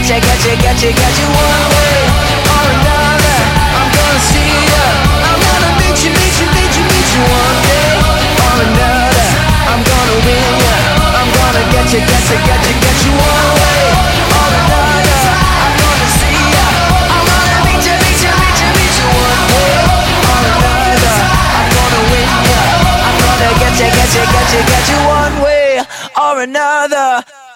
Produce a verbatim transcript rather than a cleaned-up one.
you, get you, get you, get you one way or another. I'm gonna see ya. I'm gonna meet you, meet you, meet you, meet you one day or another. I'm gonna win ya. I'm gonna get you, get you, get you, get you one way or another. I'm gonna see ya. I'm gonna meet you, meet you, meet you, meet you one way or another. I'm gonna win ya. I'm gonna get you, get you, get you, get you one way or another.